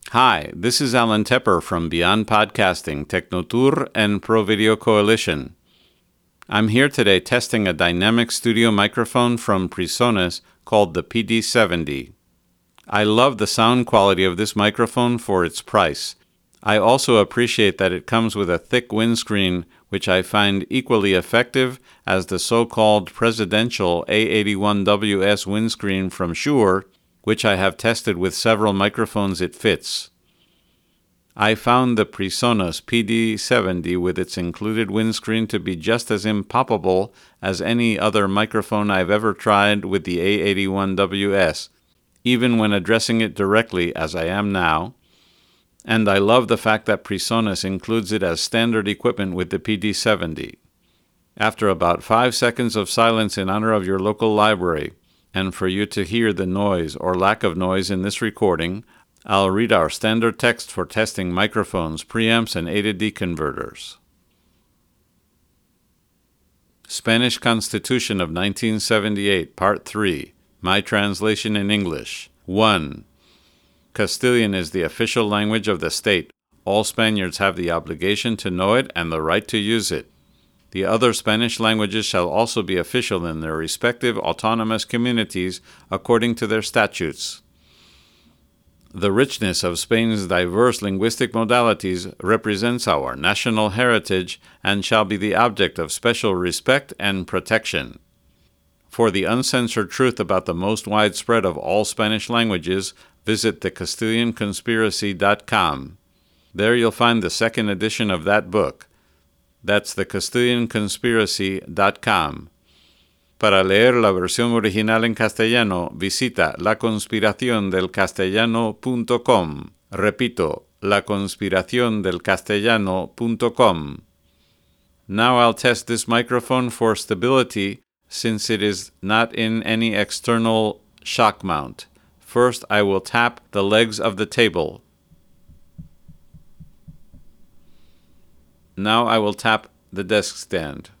Hi, this is Alan Tepper from Beyond Podcasting, Technotour, and Pro Video Coalition. I'm here today testing a dynamic studio microphone from PreSonus called the PD70. I love the sound quality of this microphone for its price. I also appreciate that it comes with a thick windscreen, which I find equally effective as the so-called presidential A81WS windscreen from Shure, which I have tested with several microphones it fits. I found the PreSonus PD70 with its included windscreen to be just as impalpable as any other microphone I've ever tried with the A81WS, even when addressing it directly as I am now, and I love the fact that PreSonus includes it as standard equipment with the PD70. After about 5 seconds of silence in honor of your local library, and for you to hear the noise or lack of noise in this recording, I'll read our standard text for testing microphones, preamps, and A to D converters. Spanish Constitution of 1978, Part 3. My translation in English. 1. Castilian is the official language of the state. All Spaniards have the obligation to know it and the right to use it. The other Spanish languages shall also be official in their respective autonomous communities according to their statutes. The richness of Spain's diverse linguistic modalities represents our national heritage and shall be the object of special respect and protection. For the uncensored truth about the most widespread of all Spanish languages, visit thecastilianconspiracy.com. There you'll find the second edition of that book. That's thecastilianconspiracy.com. Para leer la versión original en castellano, visita laconspiraciondelcastellano.com. Repito, laconspiraciondelcastellano.com. Now I'll test this microphone for stability since it is not in any external shock mount. First, I will tap the legs of the table. Now I will tap the desk stand.